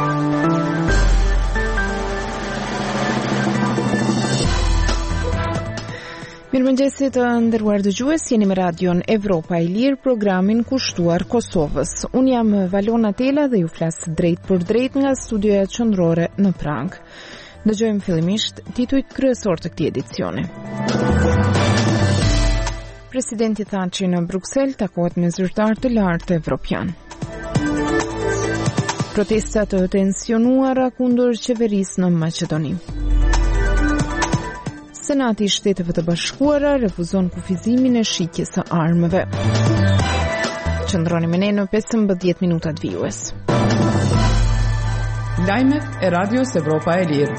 Mirëmëngjesit të nderuar dëgjues, jeni me radion Evropa e Lirë, programin kushtuar Kosovës. Unë jam Valona Tela dhe ju flas drejt për drejt nga studioja qendrore në Prag. Dëgjojmë fillimisht titujt kryesor të këtij edicioni. Presidenti Thaçi në Bruksel takohet me zyrtar të lartë evropian. Protesta të tensionuara kundër qeverisë në Maqedoni. Senati i Shteteve të Bashkuara refuzon kufizimin e shitjes së armëve. Qëndroni me ne në 15 minutat vijues. Lajmet e Radios Evropa e Lirë.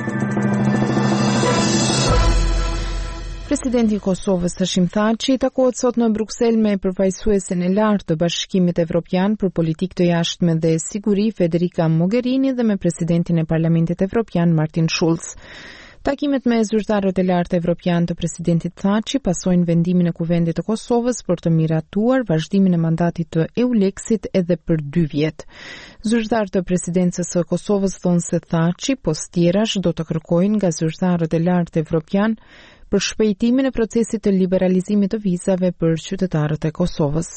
Presidenti i Kosovës Hashim Thaçi takohet sot në Bruksel me përfaqësuesen e lartë të Bashkimit Evropian për politikë të jashtme dhe siguri Federica Mogherini dhe me presidentin e Parlamentit Evropian Martin Schulz. Takimet me zyrtarët e lartë evropian të presidentit Thaçi pasojnë vendimin e Kuvendit të Kosovës për të miratuar vazhdimin e mandatit të EULEX-it edhe për 2 vjet. Zyrtarët të presidencës së Kosovës thonë se Thaçi pas tjerash do të kërkojnë nga zyrtarët e lartë evropian për shpejtimin e procesit të liberalizimit të vizave për qytetarët e Kosovës.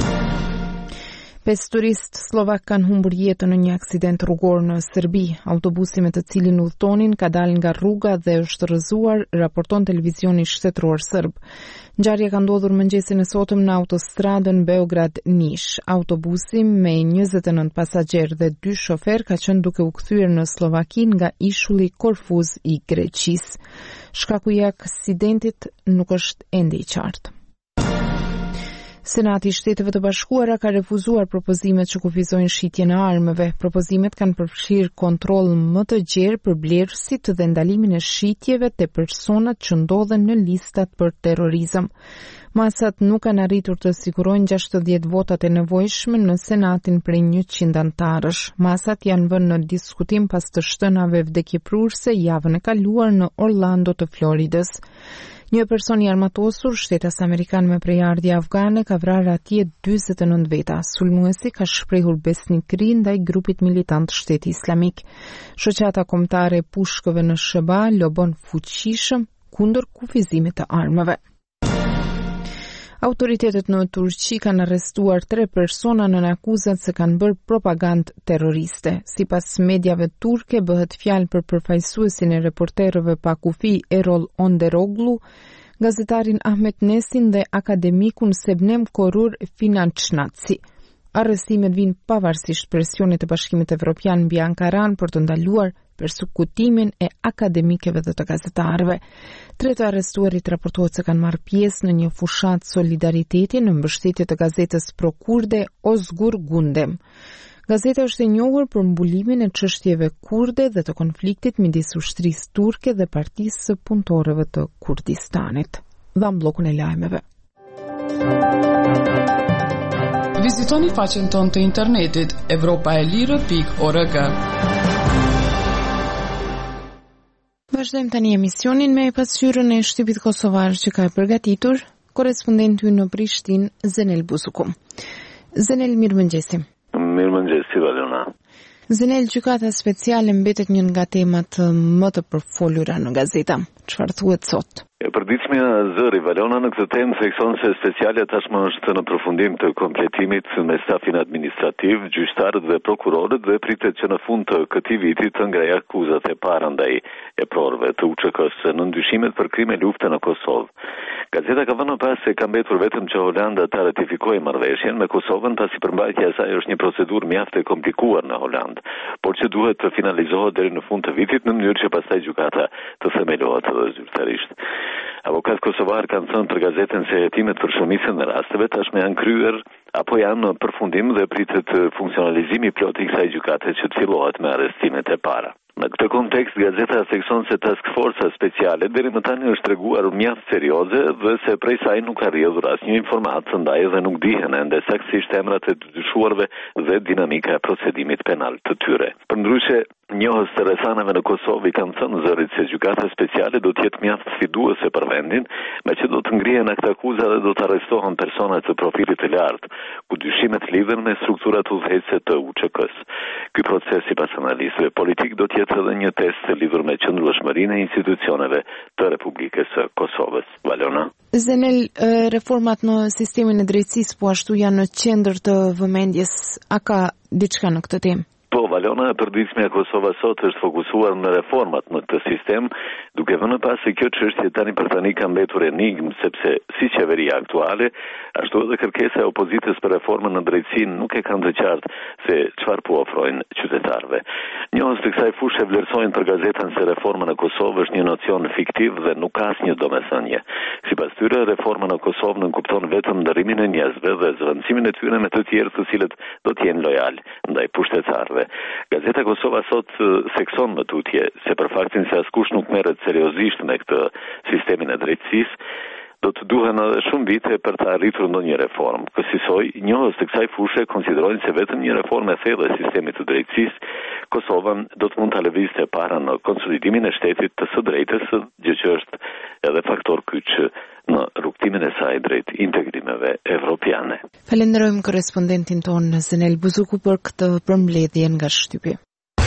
5 turistë slovak kanë humbur jetën në një aksident rrugor në Serbi. Autobusi me të cilin udhtonin ka dalë nga rruga dhe është rrëzuar, raporton televizioni shtetëror serb. Ngjarja ka ndodhur mëngjesin e sotëm në autostradën Beograd-Niš. Autobusi me 29 pasagjerë dhe 2 shofer ka qenë duke u kthyer në Slovaki nga ishulli Korfuz i Greqisë. Shkaku i aksidentit nuk është ende i qartë. Senati i Shteteve të Bashkuara ka refuzuar propozimet që kufizojnë shitjen e armëve. Propozimet kanë përfshirë kontroll më të gjerë për blerësit dhe ndalimin e shitjeve te personat që ndodhen në listat për terrorizëm. Masat nuk kanë arritur të sigurojnë 60 votat e nevojshme në Senatin prej 100 antarësh. Masat janë vënë në diskutim pas të shtënave vdekjeprurse javën e kaluar në Orlando të Floridës. Një person i armatosur, shtetas amerikan me prejardhje afgane, ka vrarë atje 49 veta. Sulmuesi ka shprehur besnikëri ndaj grupit militant Shteti Islamik. Shoqata kombëtare e pushkëve në SHBA lobon fuqishëm kundër kufizimit të armëve. Autoritetet në Turqi kanë arrestuar 3 persona në akuzat se kanë bërë propagandë terroriste. Sipas mediave turke bëhet fjalë për përfaqësuesin e reporterëve pa kufi Erol Onderoglu, gazetarin Ahmet Nesin dhe akademikun Sebnem Korur Finançnaci. Arrestimet vijnë pavarësisht presionit të Bashkimit Evropian mbi Ankaran për të ndaluar persekutimin e akademikëve dhe të gazetarëve. 3 të arrestuarit raportohet se kanë marrë pjesë në një fushat solidariteti në mbështetje të gazetës pro-kurde Ozgur Gundem. Gazeta është e njohur për mbulimin e çështjeve kurde dhe të konfliktit midis ushtrisë turke dhe Partisë së Punëtorëve të Kurdistanit. Dham bllokun e lajmeve. Vizitoni faqen tonë të internetit evropaelire.org. Vazhdojmë tani emisionin me pasqyrën e shtypit kosovar që ka përgatitur korrespondenti në Prishtinë, Zenel Buzuku. Zenel, mirëmëngjesi. Mirëmëngjesi, Valona. Zenel, gjykata speciale mbetet një nga temat më të përfolura në gazeta. Çfarë thuhet sot? Përditshmja zëri Valona në këtë temë thekson se speciale tashmë është në përfundim të kompletimit me stafin administrativ, gjyqtarët dhe prokurorët dhe pritet që në fund të këtij viti të ngrejë akuzat e para ndaj eprorëve të UÇK-s në ndyshimet për krime lufte në Kosovë. Gazeta ka vënë pas se ka mbetur vetëm që Holanda ta ratifikojë marrëveshjen me Kosovën, pasi përmbajtja e saj është një procedurë mjaft e komplikuar në Holand, por që duhet të finalizohet deri në fund të vitit në mënyrë që pastaj gjykata të themelohet zyrtarisht. Avokat kosovar kanë thënë për gazetën se hetimet për shumicën e rasteve tashmë janë kryer apo janë në përfundim dhe pritet funksionalizimi plot i kësaj gjykate që të fillohet me arrestimet e para. Në këtë kontekst, gazeta thekson se task forca speciale deri më tani është treguar mjaft serioze dhe se prej saj nuk ka rrjedhur asnjë informatë ndaj dhe nuk dihen ende saktësisht emrat e të dyshuarve dhe dinamika e procedimit penal të tyre. Përndryshe, Njohës të rrethanave në Kosovë kanë thënë zërit se gjykata speciale do të jetë mjaft sfiduese për vendin, me që do të ngrihen akte akuza dhe do të arrestohen persona të profilit të lartë, ku dyshimet lidhen me strukturat udhëheqëse të UÇK-s. Ky proces, sipas analistëve politik, do të jetë edhe një test lidhur me qëndrueshmërinë e institucioneve të Republikës së Kosovës. Valona. Zenel, reformat në sistemin e drejtësisë po ashtu janë në qendër të vëmendjes. A ka diçka në këtë temë? Po, Valona, përditshmja e Kosovës sot është fokusuar në reformat në këtë sistem, duke vënë pas se kjo çështje tani për tani ka mbetur enigmë, sepse si qeveria aktuale, ashtu edhe kërkesa e opozitës për reformën në drejtësi nuk e kanë të qartë se çfarë po ofrojnë qytetarëve. Njohës të kësaj fushë vlerësojnë për gazetën se reforma në Kosovë është një nocion fiktiv dhe nuk ka asnjë domethënie. Sipas tyre, reforma në Kosovë nënkupton vetëm ndërrimin e njerëzve dhe zvendësimin e tyre me të tjerë të cilët do të jenë lojal ndaj pushtetarëve. Gazeta Kosova sot sekson më tutje se për faktin se askush nuk merret seriozisht me këtë sistemin e drejtësisë, do të duhen edhe shumë vite për të arritur ndonjë reformë. Kësaj, njohës të kësaj fushë konsiderojnë se vetëm një reformë e thellë e sistemit të drejtësisë Kosovën do të mund ta lëvizte para në konsolidimin e shtetit të së drejtës, gjë që është edhe faktor kyç në rrugtimin e saj drejt integrimeve evropiane. Falenderojmë korrespondentin tonë Zenel Buzuku për këtë përmbledhje nga Shtypi.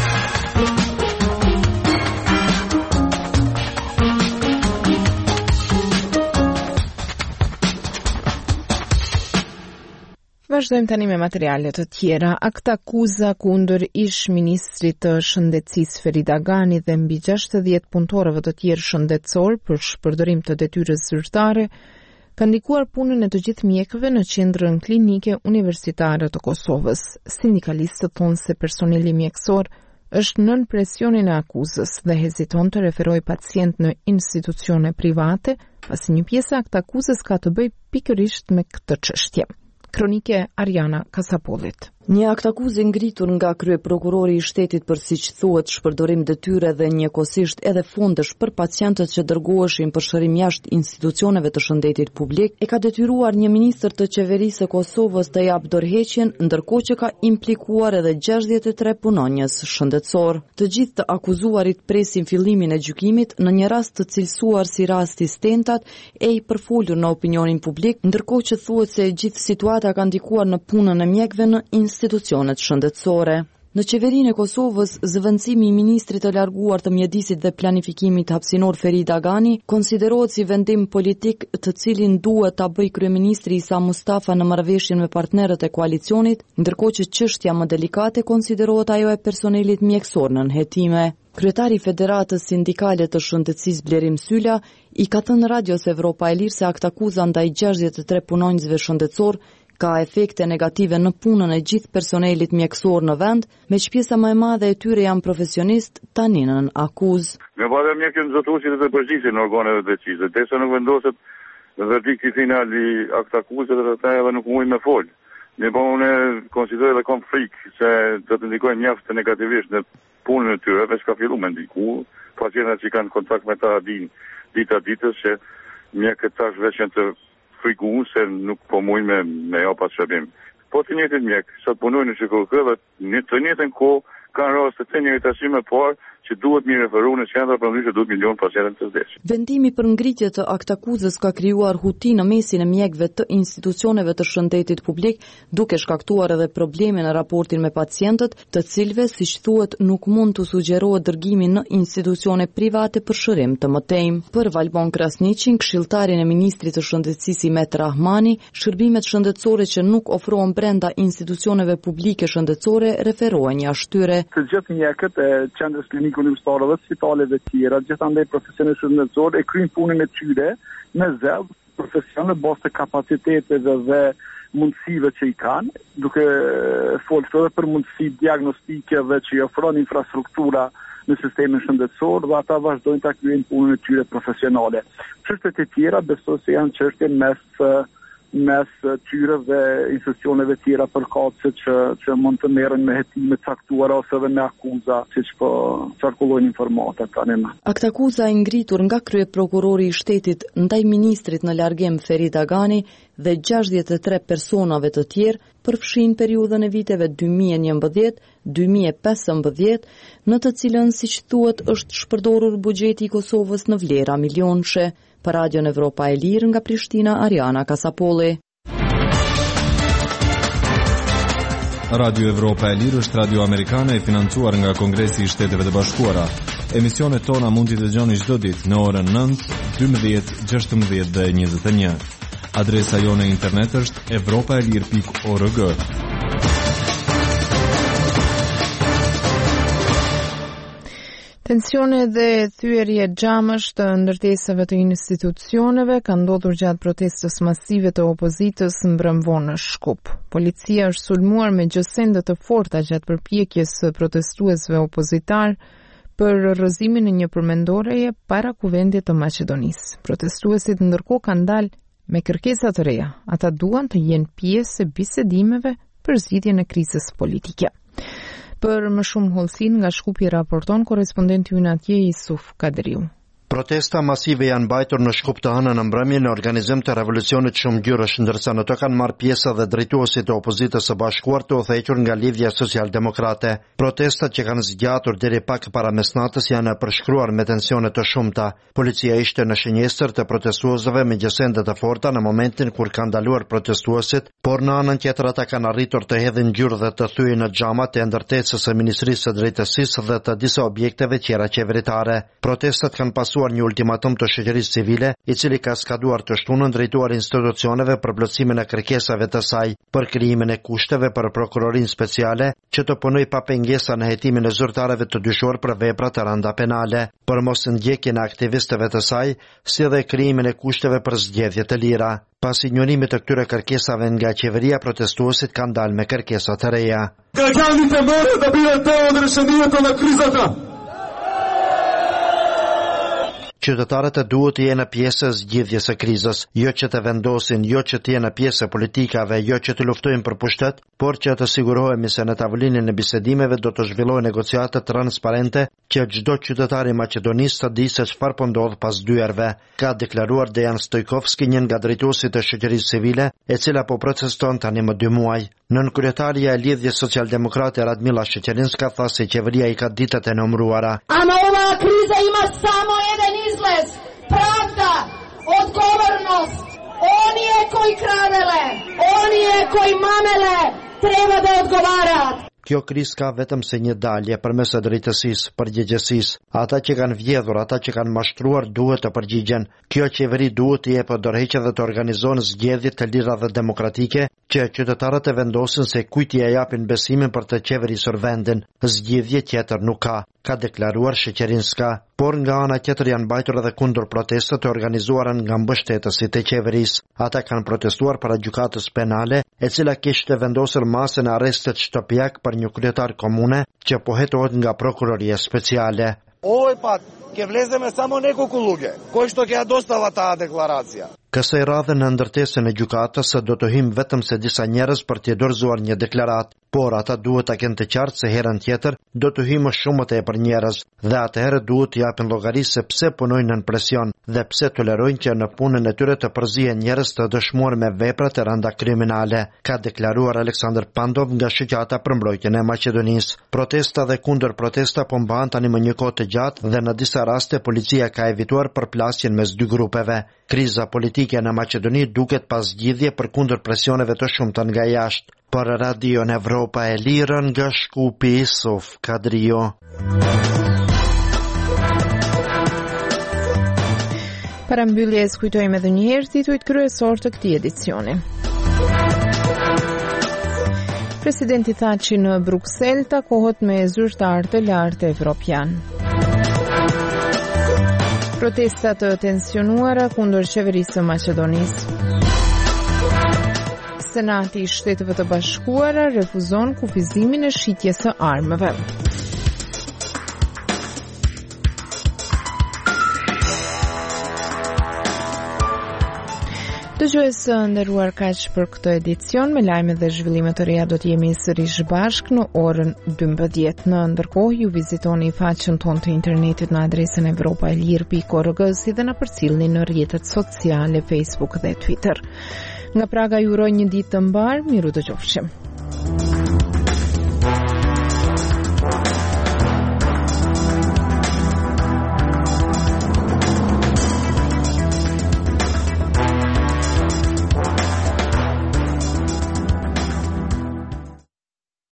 Vazhdojmë tani me materiale të tjera. Akt akuza kundër ish-ministrit të shëndetësisë Ferit Agani dhe mbi 60 punëtorëve të tjerë shëndetësor për shpërdorim të detyrës zyrtare ka ndikuar punën e të gjithë mjekëve në qendrën klinike universitare të Kosovës. Sindikalistët thonë se personeli mjekësor është nën presionin e akuzës dhe heziton të referojë pacient në institucione private, pasi një pjesë e akt akuzës ka të bëjë pikërisht me këtë çështje. Kronike Ariana Kasapollit. Një akt akuzë ngritur nga kryeprokurori i shtetit për siç thuhet shpërdorim detyre dhe njëkohësisht edhe fondesh për pacientët që dërgoheshin për shërim jashtë institucioneve të shëndetit publik, e ka detyruar një ministër të qeverisë së Kosovës të japë dorëheqjen, ndërkohë që ka implikuar edhe 63 punonjës shëndetësor. Të gjithë të akuzuarit presin fillimin e gjykimit në një rast të cilësuar si rasti Stentat e i përfolur në opinionin publik, ndërkohë që thuhet se gjithë situata ka ndikuar në punën e mjekëve në institucionet shëndetësore. Në qeverinë e Kosovës, zëvendësimi i ministrit të larguar të mjedisit dhe planifikimit hapësinor Ferit Agani konsiderohet si vendim politik të cilin duhet ta bëjë kryeministri Isa Mustafa në marrëveshjen me partnerët e koalicionit, ndërkohë që çështja më delikate konsiderohet ajo e personelit mjekësor në nënhetime. Kryetari i Federatës Sindikale të Shëndetësisë Blerim Sylla i ka thënë Radios Evropa e Lirë se akt akuza ndaj 63 punonjësve shëndetësor ka efekte negative në punën e gjithë personelit mjekësor në vend, me që pjesa më e madhe e tyre janë profesionist tani nën akuzë. Nga bada mjekën zotuesit dhe të përgjithësin në organet dhe drejtësisë, derisa nuk vendoset verdikti final i akt akuzës dhe ata edhe nuk mujnë me folë. Ne po unë konsideroj dhe kam frikë se do të ndikojnë mjaft negativisht në punën e tyre, veç ka fillu me ndiku, pacientët që kanë kontakt me ta dita ditës që mjekët tash veç janë të frikuar se nuk po mujnë me pas shërbim. Po të njëjtin mjek, sot punojnë në Shqipëri dhe të njëjtën kohë kanë raste të njëjtësime parë që duhet mi referu në qendra për ndryshe 12 milion pacientë të vdesur. Vendimi për ngritje të akt akuzës ka krijuar huti në mesin e mjekëve të institucioneve të shëndetit publik, duke shkaktuar edhe probleme në raportin me pacientët, të cilëve, siç thuhet, nuk mund të sugjerohet dërgimi në institucione private për shërim të mëtejm. Për Valbon Krasniqin, këshilltarin e ministrit të shëndetësisë Imet Rahmani, shërbimet shëndetësore që nuk ofrohen brenda institucioneve publike shëndetësore referohen jashtë tyre. Të gjithë mjekët e qendrës klinikë universitare dhe spitaleve tjera, gjithandaj profesionistë shëndetësor e kryjnë punën e tyre me zell, profesion në bazë të kapaciteteve dhe mundësive që i kanë, duke folur edhe për mundësi diagnostikeve që i ofron infrastruktura në sistemin shëndetësor dhe ata vazhdojnë ta kryejnë punën e tyre profesionale. Çështjet e tjera besoj se janë çështje mes mes tyre dhe institucioneve tjera përkatëse që mund të merren me hetime caktuara ose edhe me akuza, siç po qarkullojnë informata tani. Aktakuza e ngritur nga kryeprokurori i shtetit ndaj ministrit në largim Ferit Agani dhe 63 personave të tjerë përfshin periudhën e viteve 2011-2015, në të cilën, siç thuhet, është shpërdorur buxheti i Kosovës në vlera milionëshe. Për Radion Evropa e Lirë nga Prishtina, Ariana Kasapolli. Radio Evropa e Lirë është radio amerikane e financuar nga Kongresi i Shteteve të Bashkuara. Emisionet tona mund t'i dëgjoni çdo ditë në orën 9, 12, 16 dhe 21. Adresa jone internet është evropaelir.org. Tensione dhe thyerje xhamësh të ndërtesave të institucioneve kanë ndodhur gjatë protestës masive të opozitës mbrëm vonë në Shkup. Policia është sulmuar me gjësende të forta gjatë përpjekjes së protestuesve opozitar për rrëzimin e një përmendoreje para kuvendit të Maqedonisë. Protestuesit ndërkohë kanë dalë me kërkesa të reja. Ata duan të jenë pjesë e bisedimeve për zgjidhjen e krizës politike. Për më shumë hollësin nga Shkupi raporton korrespondenti ynë atje Isuf Kadriu. Protesta masive janë mbajtur në Shkup të hënën në mbrëmje në organizim të revolucionit shumë gjyrësh, ndërsa në to kanë marrë pjesë dhe drejtuesit e opozitës së bashkuar të udhëhequr nga Lidhja Social-Demokrate. Protestat që kanë zgjatur deri pak para mesnatës janë përshkruar me tensione të shumta. Policia ishte në shënjestër të protestuesve me gjësende të forta në momentin kur kanë ndaluar protestuesit, por në anën tjetër ata kanë arritur të hedhin gjyrë dhe të thyejnë në xhamat e ndërtesës së Ministrisë së Drejtësisë dhe të disa objekteve tjera qeveritare. Protestat kanë pasur një ultimatum të shoqërisë civile, i cili ka skaduar të shtunën drejtuar institucioneve për plotësimin e kërkesave të saj, për krijimin e kushteve për prokurorinë speciale, që të punojë pa pengesa në hetimin e zyrtarëve të dyshuar për vepra të rënda penale, për mos ndjekjen e aktivistëve të saj, si dhe krijimin e kushteve për zgjedhje të lira. Pas ignorimit të këtyre kërkesave nga qeveria, protestuesit kanë dalë me kërkesa të reja. Qytetarët e duhet të jenë pjesë e zgjidhjes së krizës, jo që të vendosin, jo që të jenë pjesë e politikave, jo që të luftojnë për pushtet, por që të sigurohemi se në tavolinën e bisedimeve do të zhvillohen negociate transparente që çdo qytetar i Maqedonisë të di se çfarë po ndodh pas dyerve, ka deklaruar Dejan Stojkovski, një nga drejtuesit e shoqërisë civile, e cila po proteston tani më 2 muaj. Nënkryetaria e Lidhjes Social-Demokrate Radmila Sheqerinska tha se qeveria i ka ditët e numëruara. Ama ova kriza ima samo jedan izlaz, pravda, odgovornost. Onije koji kradele, onije koji mamele, treba da odgovarat. Kjo krizë ka vetëm se një dalje përmes së drejtësisë, përgjegjësisë. Ata që kanë vjedhur, ata që kanë mashtruar duhet të përgjigjen. Kjo qeveri duhet të jepë dorëheqje dhe të organizojnë zgjedhje të lira dhe demokratike, që qytetarët e vendosin se kujt i japin besimin për të qeverisur vendin. Zgjedhje tjetër nuk ka deklaruar Sheqerinska. Por nga ana tjetër janë mbajtur edhe kundër protestat e organizuara nga mbështetësit e qeverisë. Ata kanë protestuar para gjykatës penale, e cila kishte vendosur masën e arrestet shtëpiak për një kryetar komune që po hetohet nga prokuroria speciale. Ovoj pat, ke vlezeme samo nekoliko luge, koji što ke dostava ta deklaracija. Kësaj radhe në ndërtesën e gjykatës do të hym vetëm se disa njerëz për t'i dorëzuar një deklaratë, por ata duhet ta kenë të qartë se herën tjetër do të hyjë shumë të tepër njerëz dhe atëherë duhet t'i japin llogari se pse punojnë në presion dhe pse tolerojnë që në punën e tyre të përzihen njerëz të dëshmuar me vepra të rënda kriminale, ka deklaruar Aleksandr Pandov nga shoqata për mbrojtjen e Maqedonisë. Protesta dhe kundër protesta po mbahen tani më një kohë të gjatë dhe në disa raste policia ka evituar përplasjen mes dy grupeve. Kriza politike në Maqedoni duket pas zgjidhje për kundër presioneve të shumta nga jashtë. Për Radion Evropa e Lirë nga Shkupi, Isuf Kadrio. Para mbylljes kujtojmë edhe një herë titujt kryesor të këtij edicioni. Presidenti Thaçi në Bruksel takohet me zyrtar të lartë evropian. Protesta të tensionuara kundër qeverisë së Maqedonisë. Senati i Shteteve të Bashkuara refuzon kufizimin e shitjes së armëve. Dëgjues së nderuar, kaq për këtë edicion. Me lajme dhe zhvillime të reja do të jemi sërish bashk në orën 12. Në ndërkohë ju vizitoni faqen tonë të internetit në adresën europaelir.org si dhe na përcillni në rrjetet sociale Facebook dhe Twitter. Nga Praga ju uroj një ditë të mbar, miru dëgjofshim.